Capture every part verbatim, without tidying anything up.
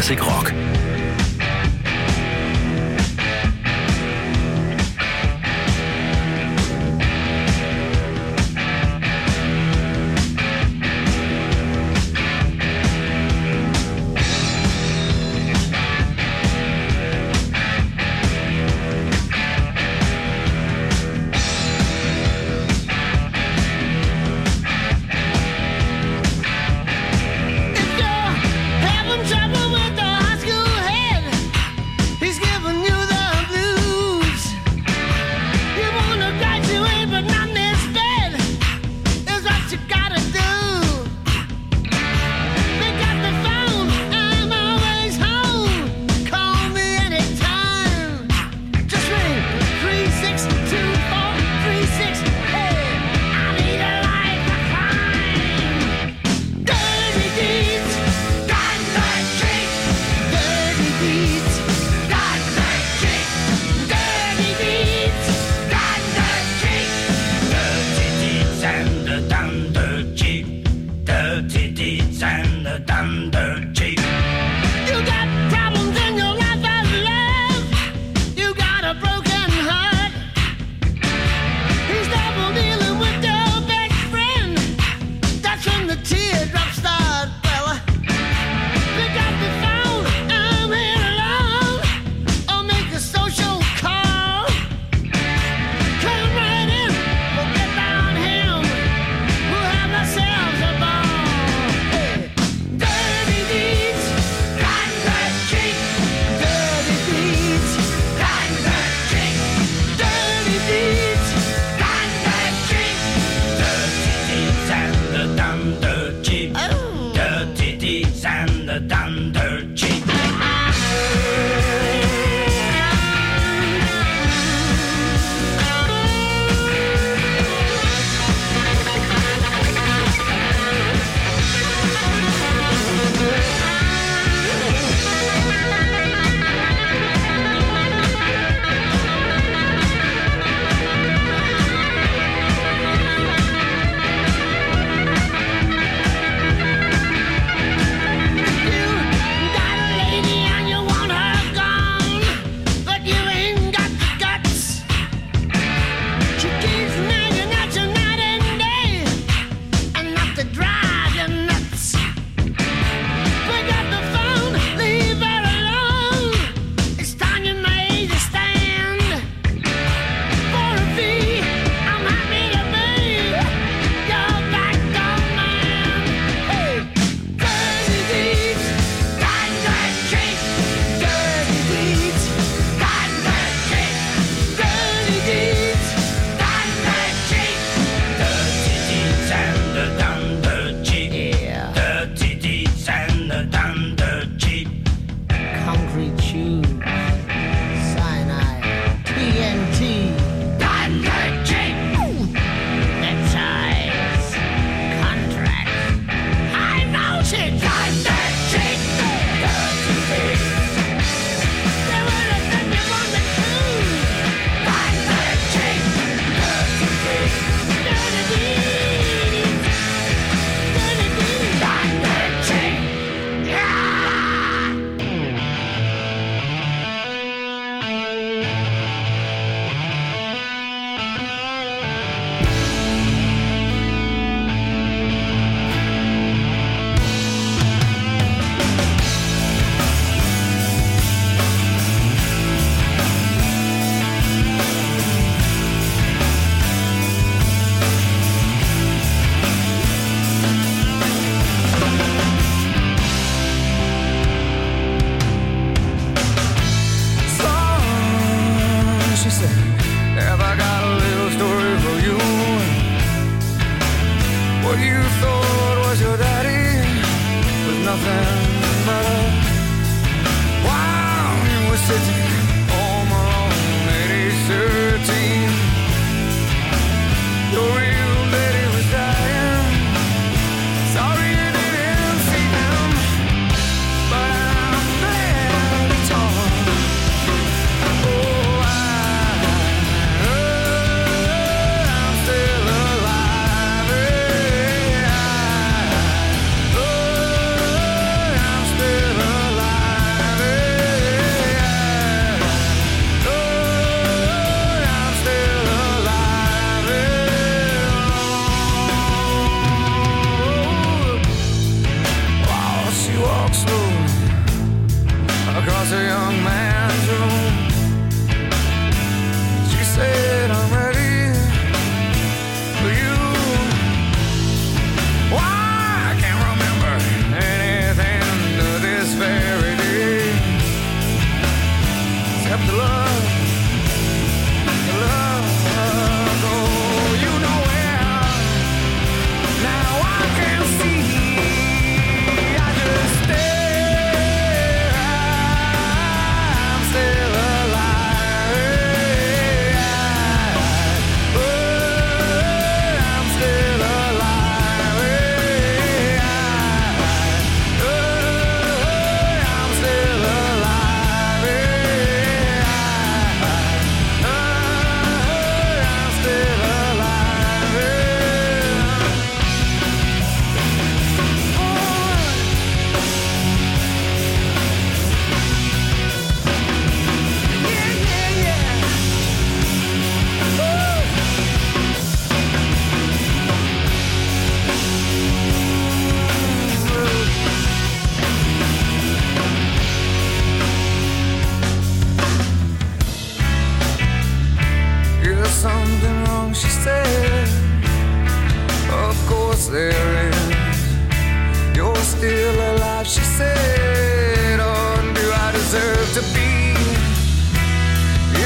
Classic Rock. alive.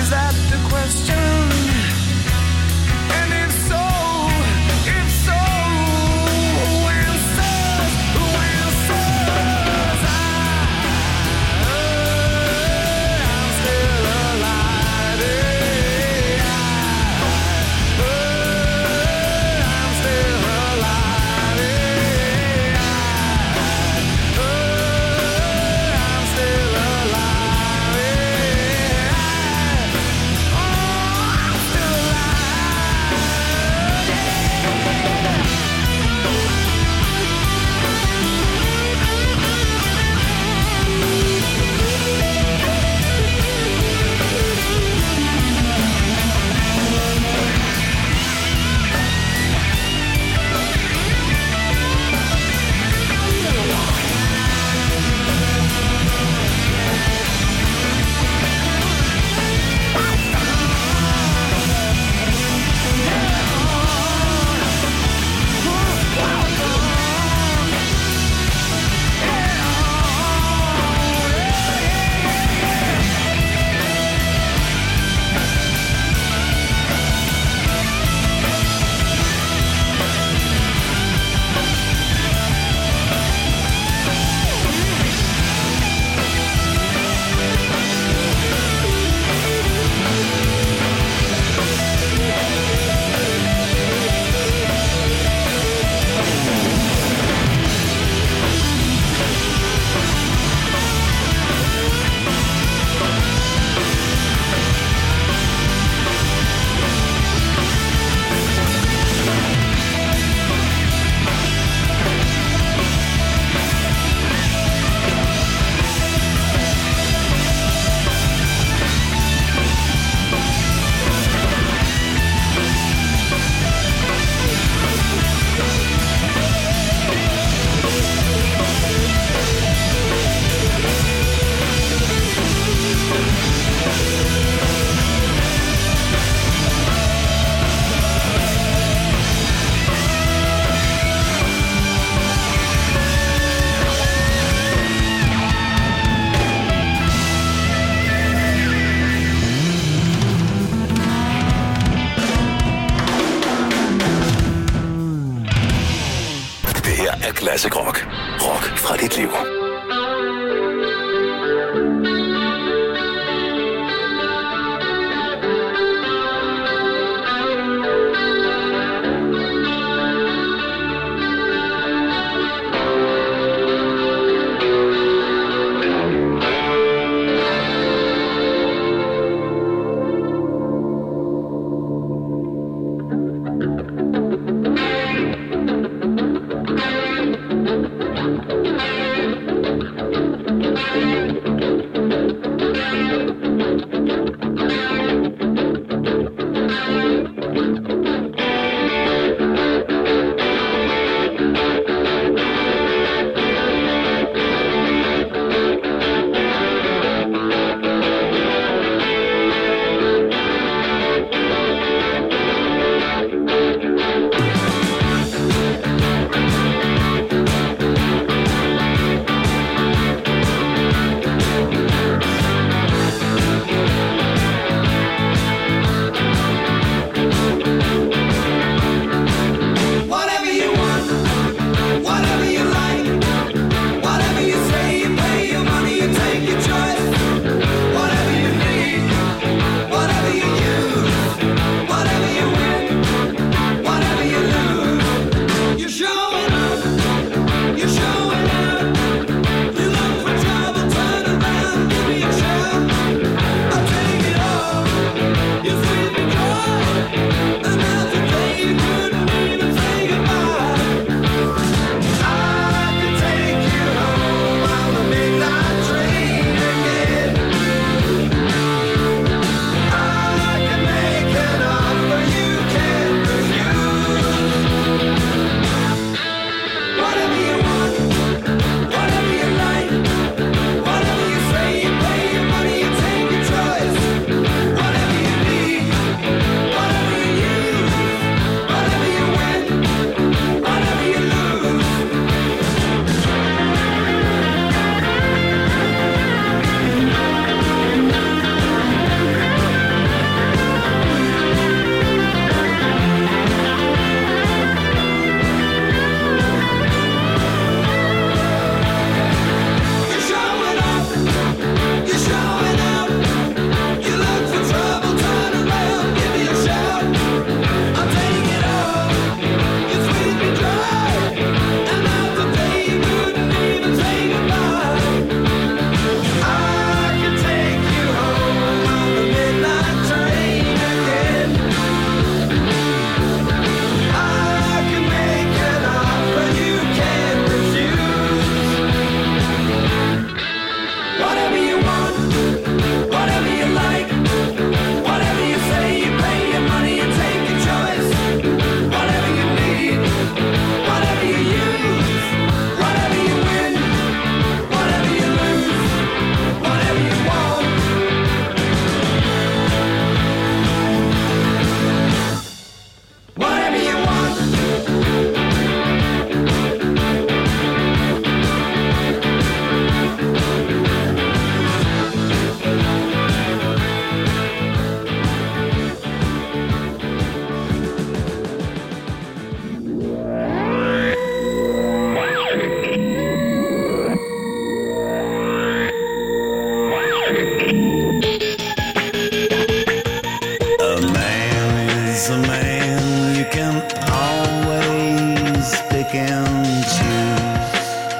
Is that the question? And if so, if so, who answers? Who answers? I, I'm still alive. Yeah. I, I'm still alive. Yeah. I, I'm still alive. Yeah. Oh, I'm still Classic Rock. Rock fra dit liv. choose.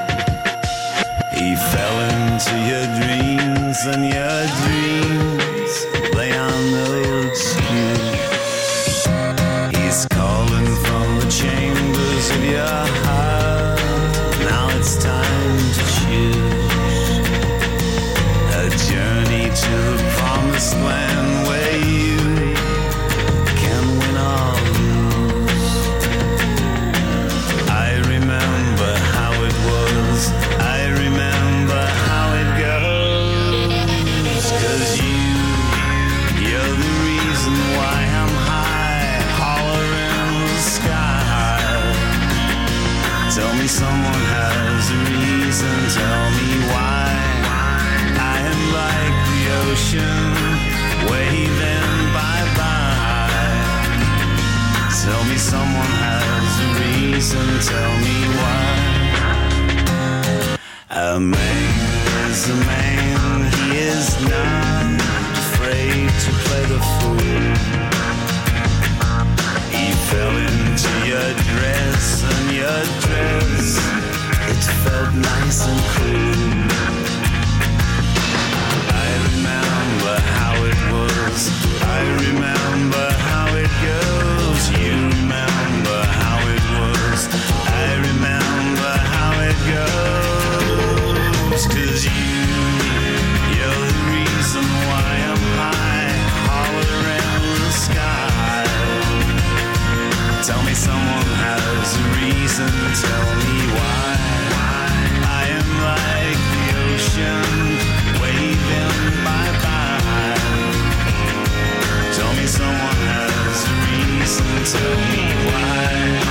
He fell into your dreams, and your dreams lay on no excuse. He's calling from the chambers of your heart. Now it's time to choose a journey to the promised land where you can win or lose. I remember how it was, I remember how it goes. 'Cause you, you're the reason why I'm high, hollering the sky. Tell me someone has a reason, tell me why. I am like the ocean, waving bye-bye. Tell me someone has a reason, tell me why. A man is a man, he is not afraid to play the fool. He fell into your dress, and your dress, it felt nice and cool. I remember how it was, I remember how it goes. You remember how it was, I remember how it goes. 'Cause you, you're the reason why I'm high, hollering the sky. Tell me someone has a reason, tell me why. I am like the ocean, waving bye-bye. Tell me someone has a reason, tell me why.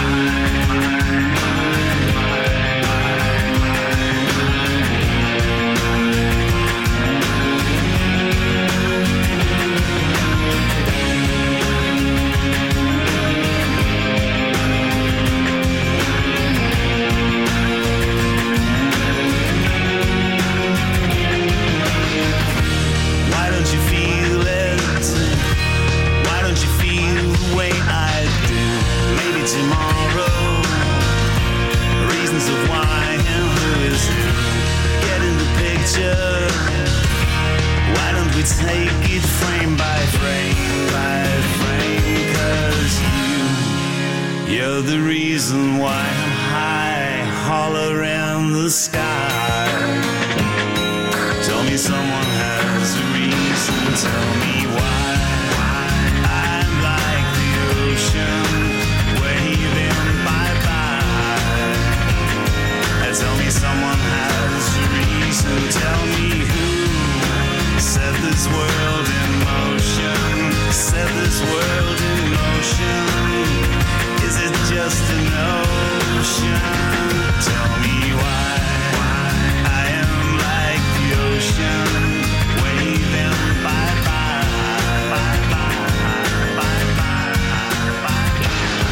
Why don't you feel it? Why don't you feel the way I do? Maybe tomorrow. Reasons of why and who is who. Get in the picture. Why don't we take it frame by frame by frame? 'Cause you, you're the reason why I'm high, hollering the sky. Tell me someone has a reason, tell me why. I'm like the ocean, waving bye-bye. Tell me someone has a reason, tell me who set this world in motion, set this world in motion. Is it just an ocean? Tell me why. I am like the ocean, waving bye-bye, bye-bye, bye-bye, bye-bye.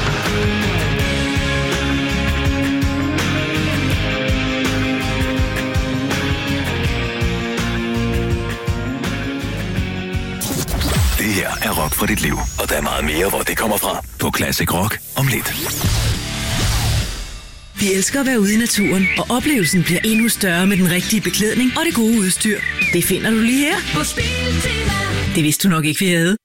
Det her er Rock for dit liv, og der er meget mere, hvor det kommer fra. På Classic Rock om lidt. Vi elsker at være ude i naturen, og oplevelsen bliver endnu større med den rigtige beklædning og det gode udstyr. Det finder du lige her på Biltema. Det vidste du nok ikke, vi havde.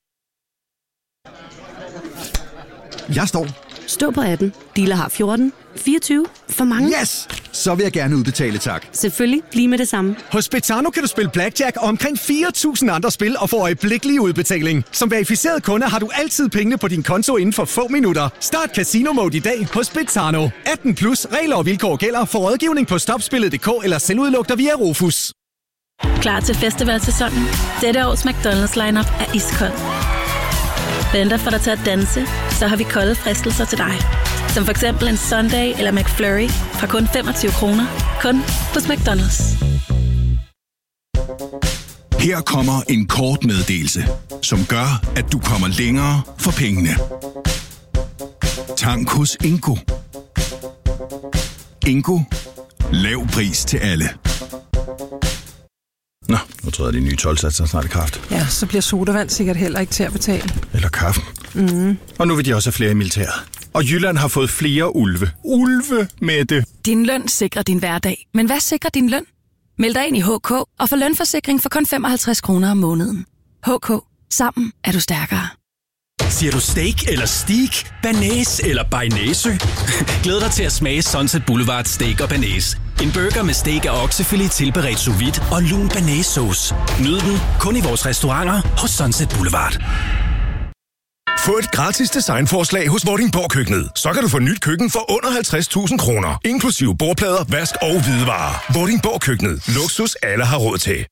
Jeg står. Stå på atten. Dealer har fjorten. fireogtyve. For mange. Yes! Så vil jeg gerne udbetale, tak. Selvfølgelig. Lige med det samme. Hos Betano kan du spille blackjack og omkring fire tusind andre spil og få øjeblikkelig udbetaling. Som verificeret kunde har du altid pengene på din konto inden for få minutter. Start Casino Mode i dag hos Betano. atten plus. Regler og vilkår gælder. For rådgivning på stopspillet punktum d k eller selvudluk dig via Rofus. Klar til festivalsæsonen? Dette års McDonald's lineup er iskold. Venter for dig til at danse, så har vi kolde fristelser til dig. Som for eksempel en Sunday eller McFlurry fra kun femogtyve kroner. Kun hos McDonald's. Her kommer en kort meddelelse, som gør, at du kommer længere for pengene. Tank hos Ingo. Ingo. Lav pris til alle. Nå, nu tror jeg, de nye tolvsatser snart i kraft. Ja, så bliver sodavand sikkert heller ikke til at betale. Eller kaffen. Mm. Og nu vil de også have flere i militæret. Og Jylland har fået flere ulve. Ulve, Mette! Din løn sikrer din hverdag. Men hvad sikrer din løn? Meld dig ind i H K og få lønforsikring for kun femoghalvtreds kroner om måneden. H K. Sammen er du stærkere. Siger du steak eller steak? Banæs eller bearnaise? Glæd dig til at smage Sunset Boulevard Steak og Banæs. En burger med steak og oksefilet tilberedt sous vide og lun banæssauce. Nyd den kun i vores restauranter hos Sunset Boulevard. Få et gratis designforslag hos Vordingborg Køkkenet. Så kan du få nyt køkken for under halvtreds tusind kroner. Inklusive bordplader, vask og hvidevarer. Vordingborg Køkkenet. Luksus alle har råd til.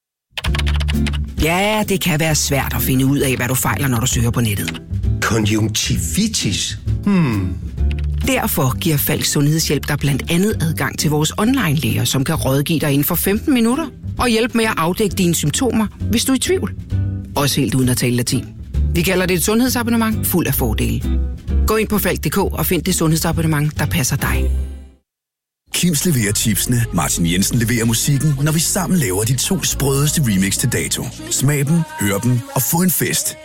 Ja, det kan være svært at finde ud af, hvad du fejler, når du søger på nettet. Konjunktivitis? Hmm. Derfor giver Falks Sundhedshjælp dig blandt andet adgang til vores online-læger, som kan rådgive dig inden for femten minutter og hjælpe med at afdække dine symptomer, hvis du er i tvivl. Også helt uden at tale latin. Vi kalder det et sundhedsabonnement fuld af fordele. Gå ind på falk punktum d k og find det sundhedsabonnement, der passer dig. Kims leverer chipsene, Martin Jensen leverer musikken, når vi sammen laver de to sprødeste remix til dato. Smag dem, hør dem og få en fest.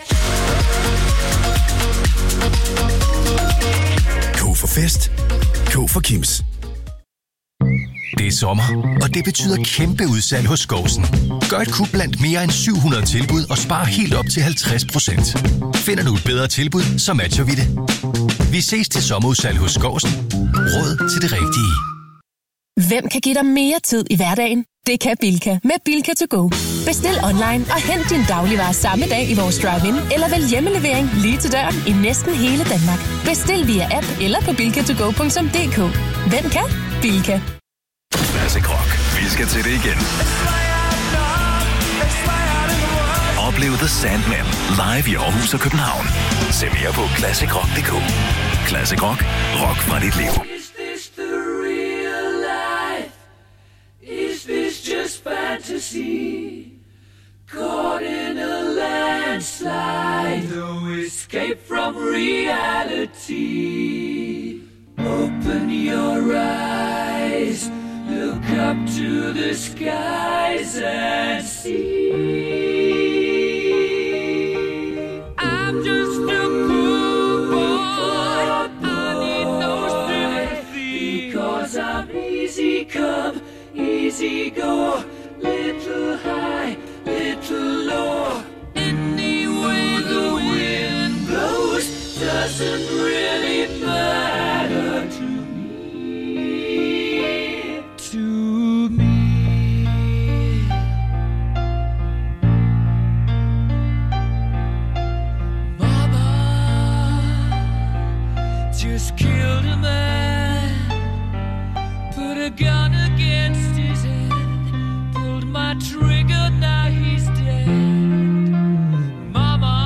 K for fest. K for Kims. Det er sommer, og det betyder kæmpe udsalg hos Skovsen. Gør et kup blandt mere end syv hundrede tilbud og spar helt op til halvtreds procent. Finder du et bedre tilbud, så matcher vi det. Vi ses til sommerudsalg hos Skovsen. Råd til det rigtige. Hvem kan give dig mere tid i hverdagen? Det kan Bilka med Bilka to go. Bestil online og hent din dagligvarer samme dag i vores drive-in, eller vælg hjemmelevering lige til døren i næsten hele Danmark. Bestil via app eller på bilka to go punktum d k. Hvem kan? Bilka. Classic Rock. Vi skal til det igen. Oplev The Sandman live i Aarhus og København. Se mere på classic rock punktum d k. Classic Rock. Rock fra dit liv. Is this just fantasy? Caught in a landslide, no escape from reality. Open your eyes, look up to the skies and see. I'm just a poor boy, I need no sympathy, because I'm easy come, easy go, little high, little low. Any way the wind blows doesn't really matter to me, to me. Mama just killed a man, put a gun against his head, pulled my trigger, now he's dead. Mama,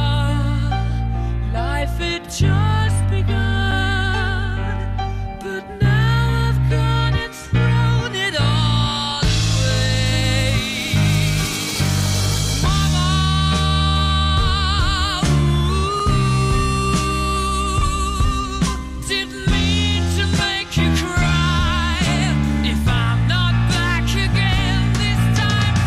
life had just begun, but now I've gone and thrown it all away. Mama, ooh, didn't mean to make you cry. If I'm not back again this time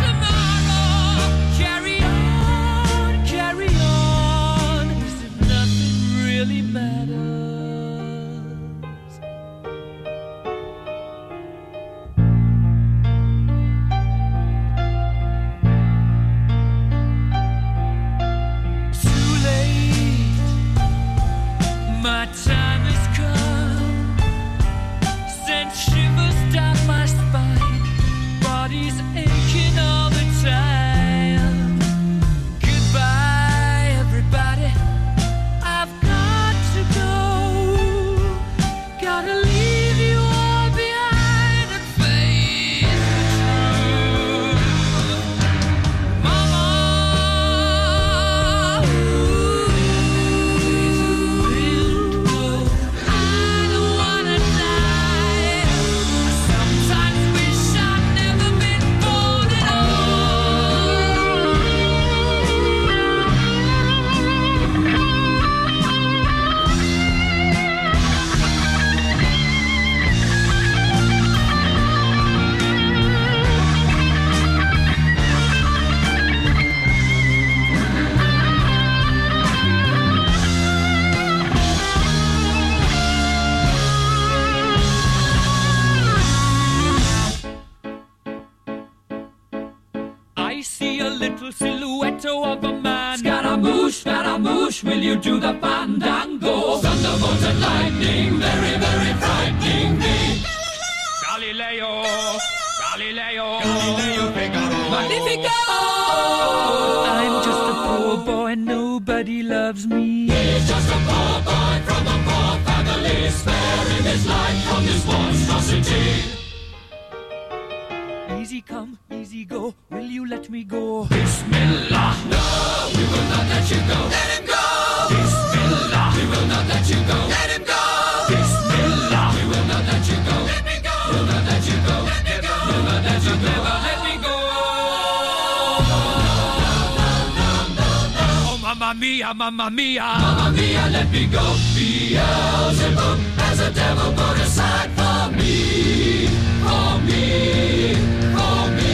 little silhouette of a man. Scaramouche, Scaramouche, will you do the fandango? Thunderbolt and lightning, very, very frightening me. Galileo, Galileo, Galileo Figaro, Magnifico! I'm just a poor boy, nobody loves me. He's just a poor boy from a poor family, sparing his life from this monstrosity. Easy come, easy go, will you let me go? Bismillah, no, we will not let you go. Let him go! Bismillah, we will not let you go. Let him go! Bismillah, we will not let you go. Let me go! We'll not let you go. Let me go! We'll not let you go. Never let me go. Oh, mamma mia, mamma mia, mamma mia, let me go. Beelzebub has a devil put aside for me, for me, for me.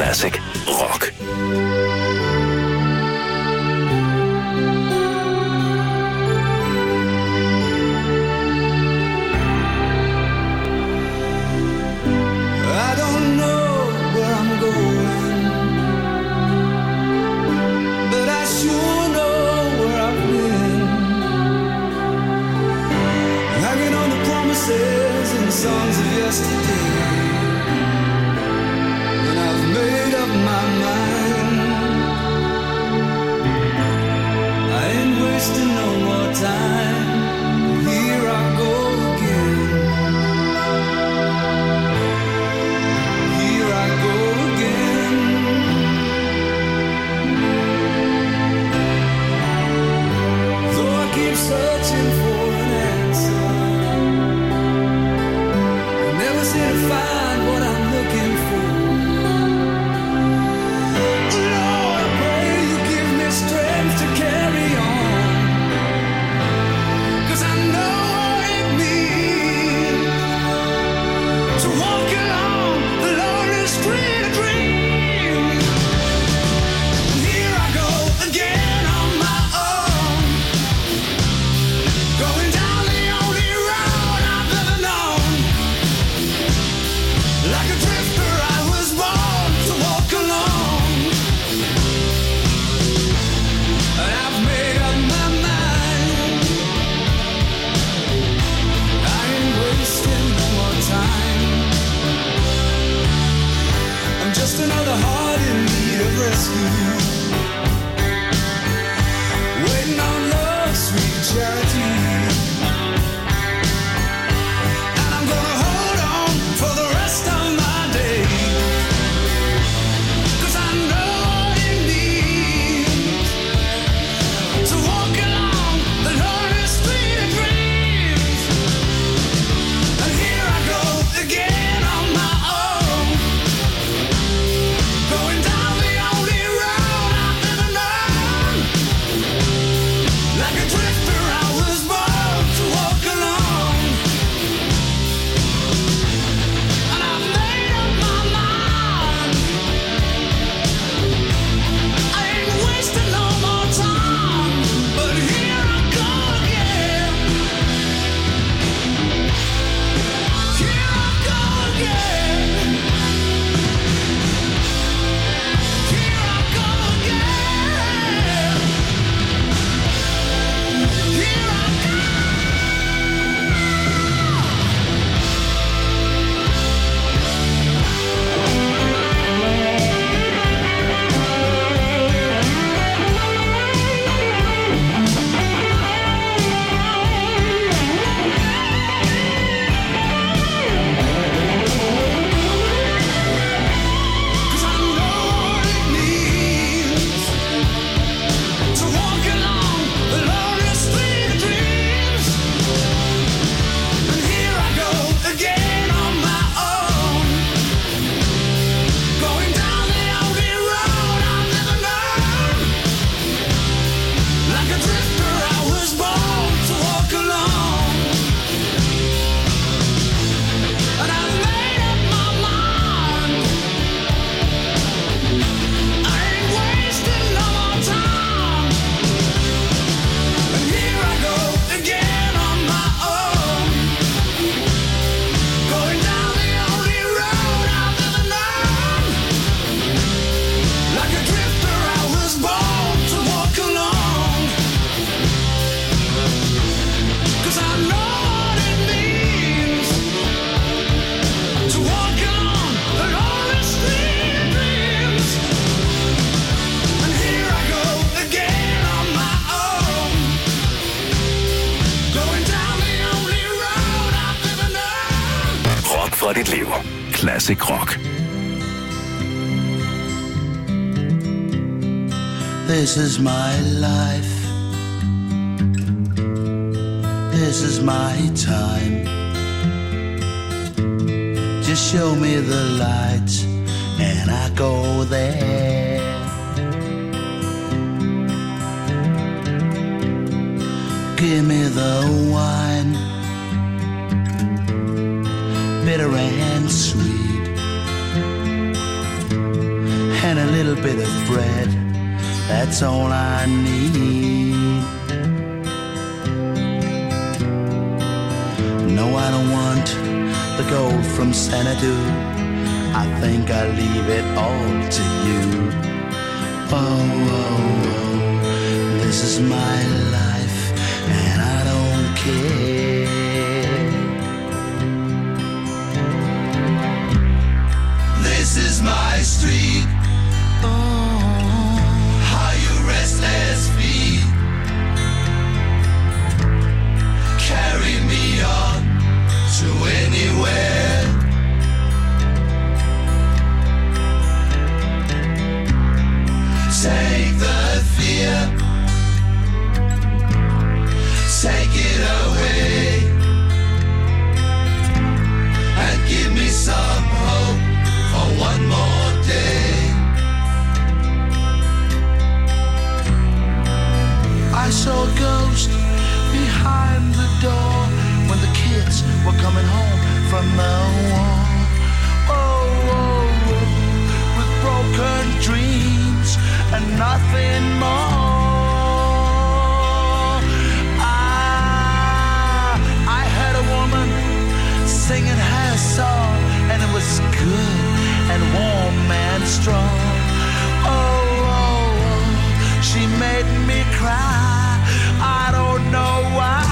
Classic Rock. I don't know where I'm going, but I sure know where I've been. Hanging on the promises and songs of yesterday, and I've made up my mind. I ain't wasting no more time. Here I go again. Here I go again. Though I keep searching for an answer, I never seem to find what I'm looking for. Lord, I pray you give me strength to carry on, 'cause I know it means to walk along the lonely street of dreams. Here I go again on my own, going down the only road I've ever known. Like a drifter I was born to walk along, and I've made up my mind. I ain't wasting no more time. I'm just another heart in need of rescue, waiting on love's sweet charity. And I'm gonna hold on for the rest of my days, 'cause I know what it means to walk along the lonely street of dreams. And here I go again on my own, going down the only road I've ever known. Like a drifter I was born to walk along, and I've made up my mind. I ain't wasting no more time, but here I go again. Here I go again. Here I go again. Here I go. Cause I know what it means to walk along the lonely street of dreams. And here I go again on my own, going down the only road I've never known. Like a drifter I was born to walk along, and I've made up my mind. I ain't wasting no more time. And here I go again on my own, going down the only road I've ever known. Like a drifter I was born to walk along, 'cause I know what it means to walk along the lonely street of dreams. And here I go again on my own, going down the only road I've ever known. Rock fra dit liv. Classic Rock. This is my life. This is my time. Just show me the light and I go there. Give me the wine, bitter and sweet. little bit of bread, that's all I need. No, I don't want the gold from Xanadu. I think I'll leave it all to you. Oh, oh, oh, this is my life, and I don't care. This is my street. Oh, how you restless feet carry me on to anywhere. Take the fear, take it away, and give me some hope for one more day. I saw a ghost behind the door when the kids were coming home from the war. Oh, oh, oh, with broken dreams and nothing more. I, I heard a woman singing her song, and it was good and warm and strong. Oh, oh, oh, she made me cry. I don't know why.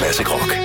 Classic Rock.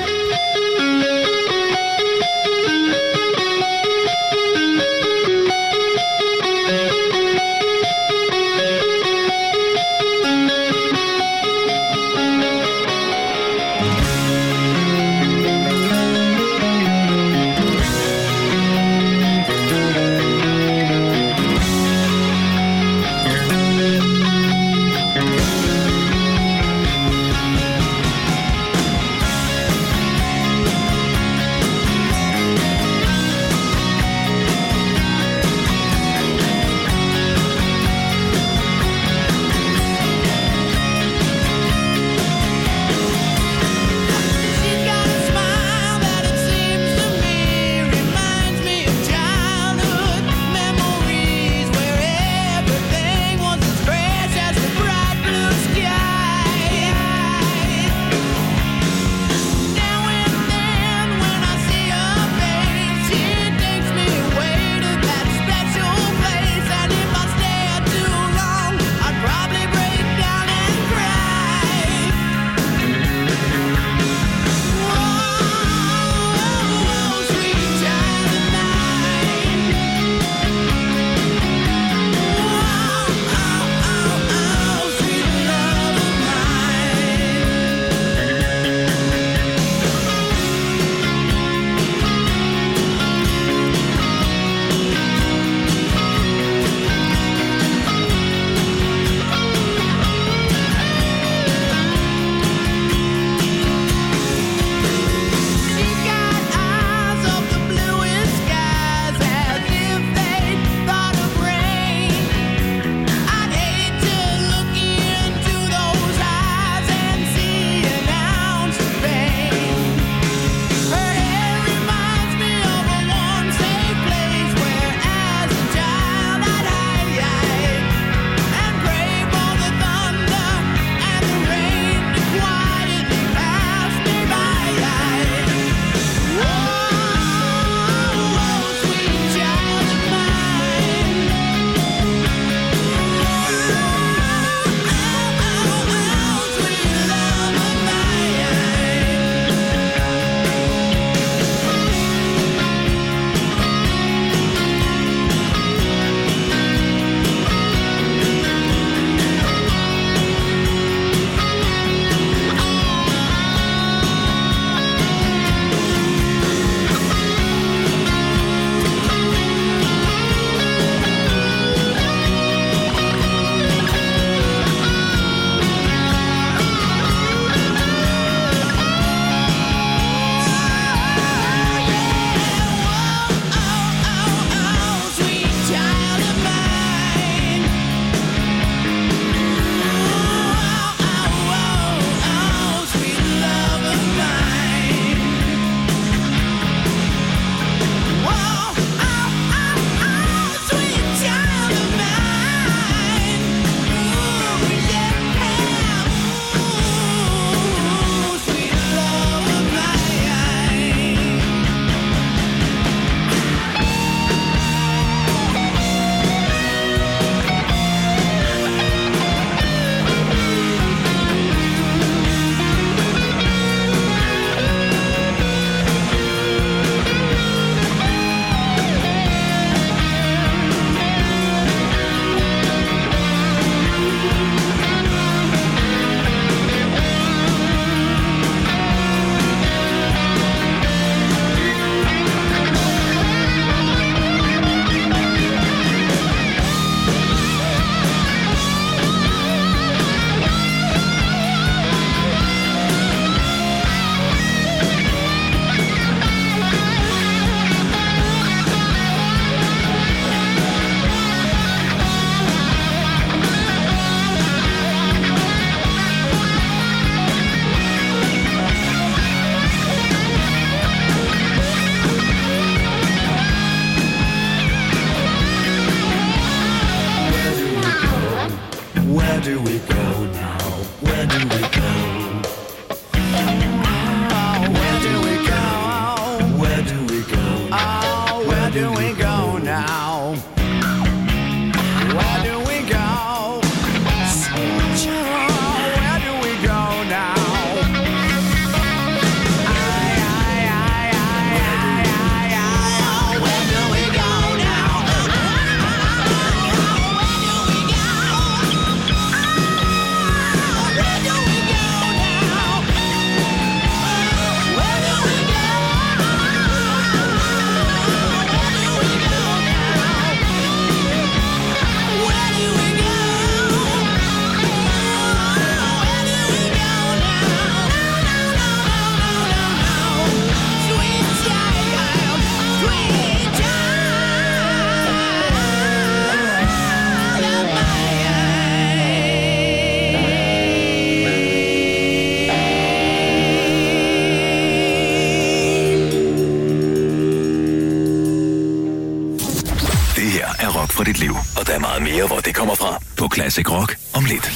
for dit liv. Og der er meget mere, hvor det kommer fra på Classic Rock om lidt.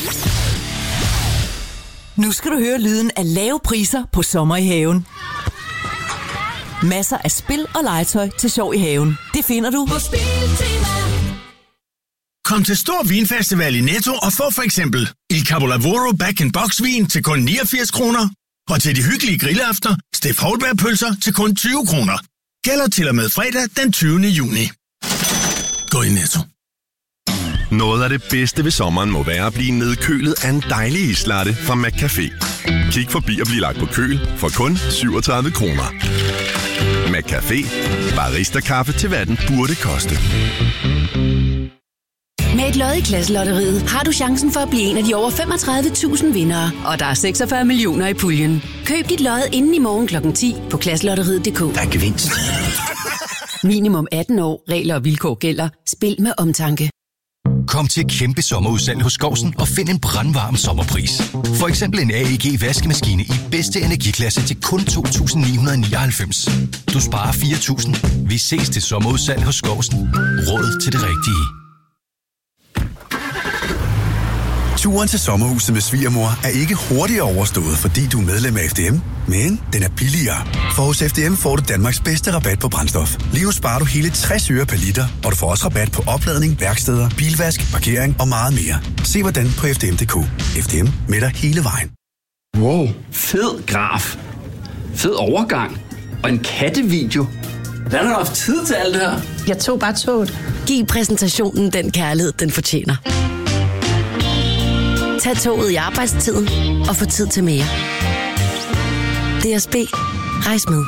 Nu skal du høre lyden af lave priser på sommer i haven. Masser af spil og legetøj til sjov i haven. Det finder du på Spiltema. Kom til stor vinfestival i Netto og få for eksempel Il Capolavoro Back in Box vin til kun niogfirs kroner. Og til de hyggelige grillaftener, Steff Houlberg-pølser til kun tyve kroner. Gælder til og med fredag den tyvende juni. Gå i Netto. Noget af det bedste ved sommeren må være at blive nedkølet af en dejlig islatte fra McCafé. Kig forbi og bliv lagt på køl for kun syvogtredive kroner. McCafé. Barista-kaffe til hvad den burde koste. Med et lod i Klasselotteriet har du chancen for at blive en af de over femogtredive tusind vindere. Og der er seksogfyrre millioner i puljen. Køb dit lod inden i morgen klokken ti på klasselotteriet punktum d k. Der er gevinst. Minimum atten år. Regler og vilkår gælder. Spil med omtanke. Kom til kæmpe sommerudsalg hos Skousen og find en brandvarm sommerpris. For eksempel en A E G vaskemaskine i bedste energiklasse til kun to tusind ni hundrede nioghalvfems. Du sparer fire tusind. Vi ses til sommerudsalg hos Skousen. Råd til det rigtige. Turen til sommerhuset med svigermor er ikke hurtigere overstået, fordi du er medlem af F D M, men den er billigere. For hos F D M får du Danmarks bedste rabat på brændstof. Lige nu sparer du hele tres øre per liter, og du får også rabat på opladning, værksteder, bilvask, parkering og meget mere. Se hvordan på f d m punktum d k. F D M med dig hele vejen. Wow, fed graf. Fed overgang. Og en kattevideo. Hvordan har du haft tid til alt det her? Jeg tog bare toget. Giv præsentationen den kærlighed, den fortjener. Tag toget i arbejdstiden og få tid til mere. D S B. Rejs med.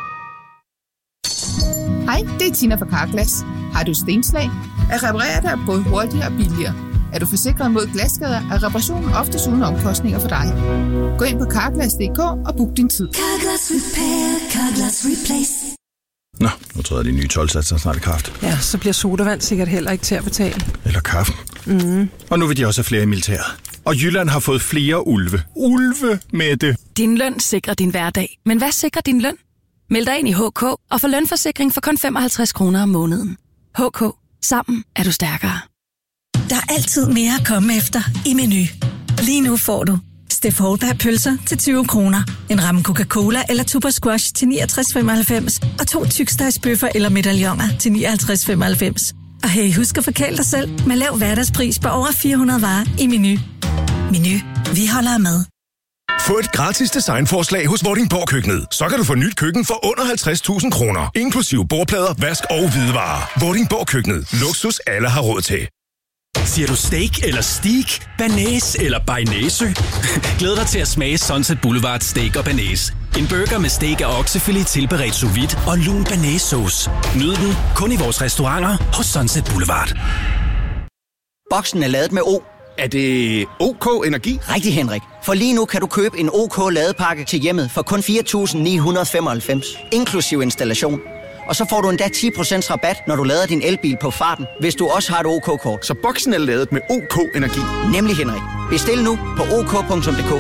Hej, det er Tina fra Carglass. Har du stenslag? At reparere dig både hurtigere og billigere. Er du forsikret mod glasskader, er reparationen oftest uden omkostninger for dig. Gå ind på carglass punktum d k og book din tid. Carglass Repair, Carglass Replace. Nå, nu tror jeg, de nye tolv-satser snart i kraft. Ja, så bliver sodavand sikkert heller ikke til at betale. Eller kaffen. Mm. Og nu vil de også have flere i militæret. Og Jylland har fået flere ulve. Ulve med det. Din løn sikrer din hverdag. Men hvad sikrer din løn? Meld dig ind i H K og få lønforsikring for kun femoghalvtreds kroner om måneden. H K. Sammen er du stærkere. Der er altid mere at komme efter i Meny. Lige nu får du Steff Houlberg-pølser til tyve kroner, en ramme Coca-Cola eller Tuber Squash til niogtres femoghalvfems og to tykstegsbøffer eller medaljoner til nioghalvtreds femoghalvfems. Og hey, husk at forkæle dig selv med lav hverdagspris på over fire hundrede varer i Meny. Meny. Vi holder med. Få et gratis designforslag hos Vordingborg Køkkenet. Så kan du få nyt køkken for under halvtreds tusind kroner. Inklusive bordplader, vask og hvidevarer. Vordingborg Køkkenet. Luksus alle har råd til. Siger du steak eller steak, banæs eller bearnaise? Glæd dig til at smage Sunset Boulevard Steak og Banæs. En burger med steak og oksefilet tilberedt sous vide og lun banæssauce. Nyd den kun i vores restauranter hos Sunset Boulevard. Boksen er ladet med O. Er det OK Energi? Rigtig, Henrik. For lige nu kan du købe en OK ladepakke til hjemmet for kun fire tusind ni hundrede femoghalvfems, inklusiv installation. Og så får du endda ti procent rabat, når du lader din elbil på farten, hvis du også har et OK-kort. Så boksen er ladet med OK Energi? Nemlig, Henrik. Bestil nu på ok punktum d k.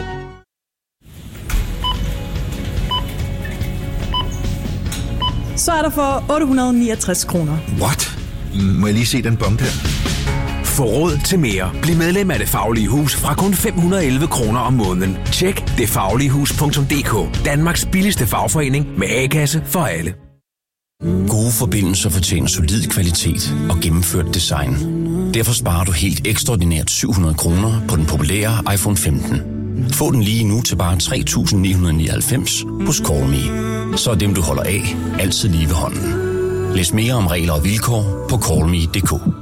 Så er der for otte hundrede og niogtres kroner. What? Må jeg lige se den bombe der? Få råd til mere. Bliv medlem af Det Faglige Hus fra kun fem hundrede og elleve kroner om måneden. Tjek det faglige hus punktum d k. Danmarks billigste fagforening med A-kasse for alle. Gode forbindelser fortjener solid kvalitet og gennemført design. Derfor sparer du helt ekstraordinært syv hundrede kroner på den populære iPhone femten. Få den lige nu til bare tre tusind ni hundrede nioghalvfems hos CallMe. Så er dem, du holder af, altid lige ved hånden. Læs mere om regler og vilkår på call me punktum d k.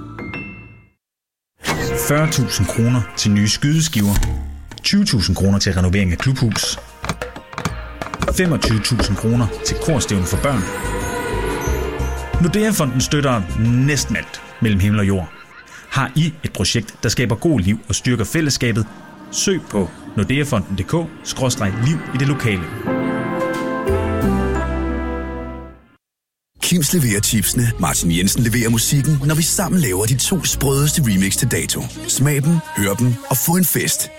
fyrre tusind kroner til nye skydeskiver. tyve tusind kroner til renovering af klubhus. femogtyve tusind kroner til korstævne for børn. Nordea-fonden støtter næsten alt mellem himmel og jord. Har I et projekt, der skaber god liv og styrker fællesskabet? Søg på nordeafonden punktum d k skråstreg liv i det lokale. Kims leverer chipsene, Martin Jensen leverer musikken, når vi sammen laver de to sprødeste remix til dato. Smag dem, hør dem og få en fest.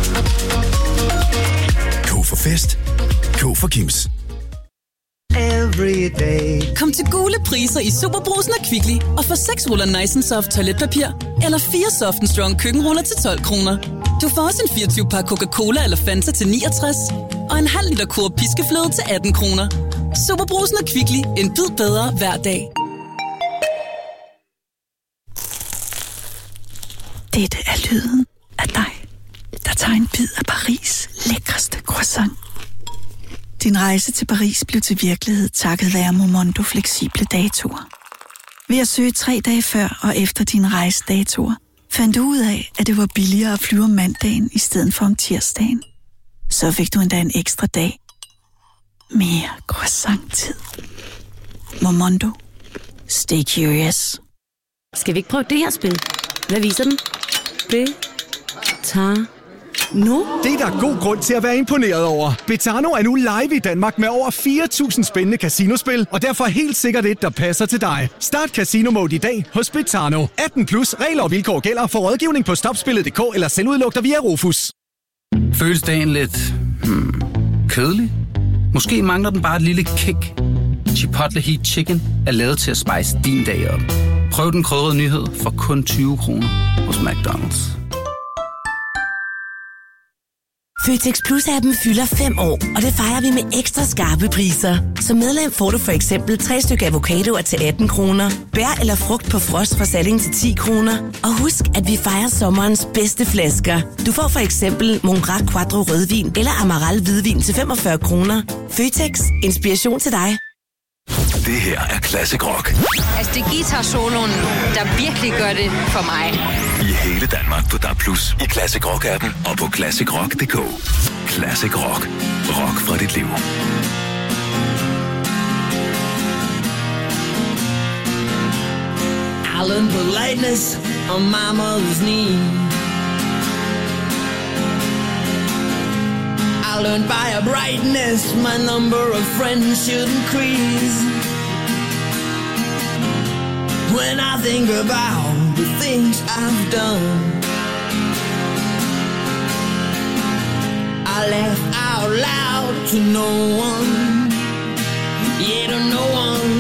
K for fest. K for Kims. Every every day. Kom til Gule priser i Superbrugsen og Kvickly og få seks ruller Nice and Soft toiletpapir eller fire Soft and Strong køkkenruller til tolv kroner. Du får også en fireogtyve par Coca-Cola eller Fanta til niogtres og en halv liter Coop piskefløde til atten kroner. Superbrugsen og Kvickly. En bid bedre hver dag. Dette er lyden af dig, der tager en bid af Paris' lækreste croissant. Din rejse til Paris blev til virkelighed takket være Momondo fleksible datoer. Ved at søge tre dage før og efter dine rejsedatoer, fandt du ud af, at det var billigere at flyve om mandagen i stedet for om tirsdagen. Så fik du endda en ekstra dag. Mere croissant-tid. Momondo. Stay curious. Skal vi ikke prøve det her spil? Hvad viser den? B. Ta. No? Det er der god grund til at være imponeret over. Betano er nu live i Danmark med over fire tusind spændende casinospil, og derfor helt sikkert et, der passer til dig. Start Casino Mode i dag hos Betano. atten plus regler og vilkår gælder for rådgivning på stopspillet punktum d k eller selvudlugter via Rufus. Føles dagen lidt hmm, kedelig? Måske mangler den bare et lille kick. Chipotle Heat Chicken er lavet til at spice din dag op. Prøv den krydrede nyhed for kun tyve kroner hos McDonald's. Føtex Plus-appen fylder fem år, og det fejrer vi med ekstra skarpe priser. Som medlem får du for eksempel tre stykker avocadoer til atten kroner, bær eller frugt på frost fra Salling til ti kroner. Og husk, at vi fejrer sommerens bedste flasker. Du får for eksempel Mongrac Quattro rødvin eller Amaral hvidvin til femogfyrre kroner. Føtex. Inspiration til dig. Det her er Classic Rock. Altså, det er guitar-soloen, der virkelig gør det for mig. I hele Danmark på D A B plus, i Classic Rock-appen og på classic rock punktum d k. Classic Rock. Rock fra dit liv. I learned politeness on my mother's knee. I learned by a brightness my number of friends should increase. When I think about the things I've done, I laugh out loud to no one, yeah, to no one.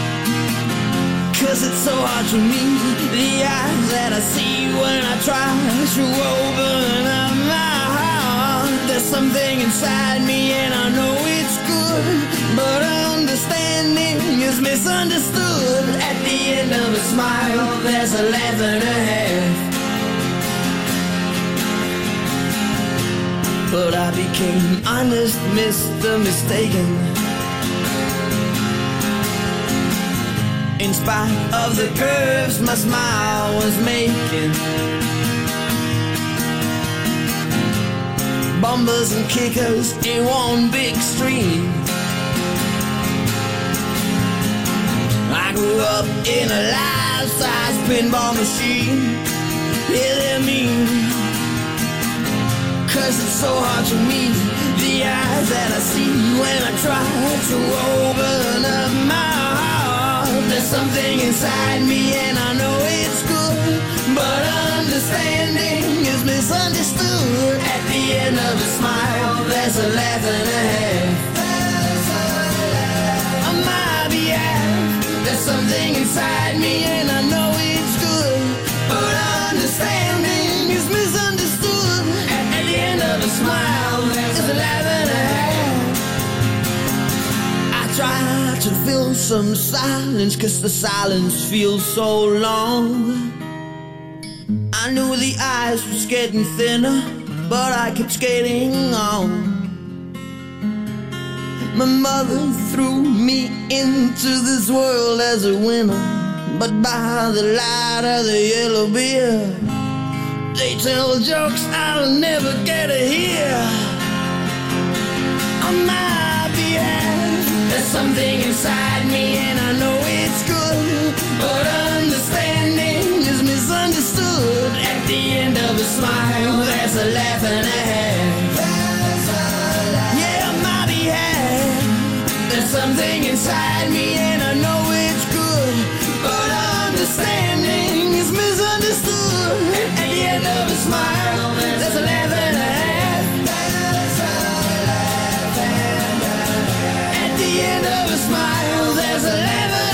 Cause it's so hard to meet the eyes that I see when I try to open up my heart. There's something inside me and I know it's good, but understanding is misunderstood. At the end of a smile, there's a laugh and a half. But I became honest, Mister Mistaken. In spite of the curves my smile was making, bumpers and kickers in one big stream. I grew up in a life-size pinball machine. Yeah, they're mean, cause it's so hard to meet the eyes that I see when I try to open up my heart. There's something inside me and I know it's good, but understanding is misunderstood. At the end of a smile, there's a laugh and a half. On my behalf, there's something inside me and I know it's good, but understanding is misunderstood. At, at the end of a smile, there's a laugh and a half. I try to fill some silence, cause the silence feels so long. I knew the ice was getting thinner, but I kept skating on. My mother threw me into this world as a winner, but by the light of the yellow beer, they tell jokes I'll never get to hear. On my behalf, there's something inside me and I know it's good, but understanding is misunderstood. At the end of a smile, there's a laugh and a half. Yeah, on my behalf, there's something inside me and I know it's good, but understanding is misunderstood. At the end of a smile, there's a laugh and a half. At the end of a smile, smile. There's a level